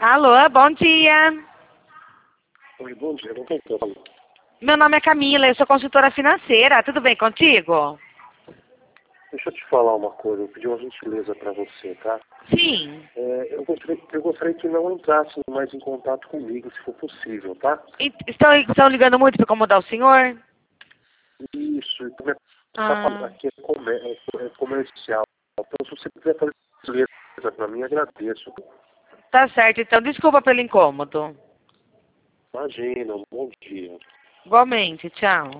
Alô, bom dia. Oi, bom dia. Não tem que eu falo. Meu nome é Camila, eu sou consultora financeira. Tudo bem contigo? Deixa eu te falar uma coisa. Eu pedi uma gentileza para você, tá? Sim. Eu gostaria que não entrasse mais em contato comigo, se for possível, tá? Estão ligando muito para incomodar o senhor? Isso. E também está falando Ah, aqui é comercial. Então, se você puder fazer gentileza para mim, agradeço. tá certo. Então, desculpa pelo incômodo. Imagina, um bom dia. Igualmente, tchau.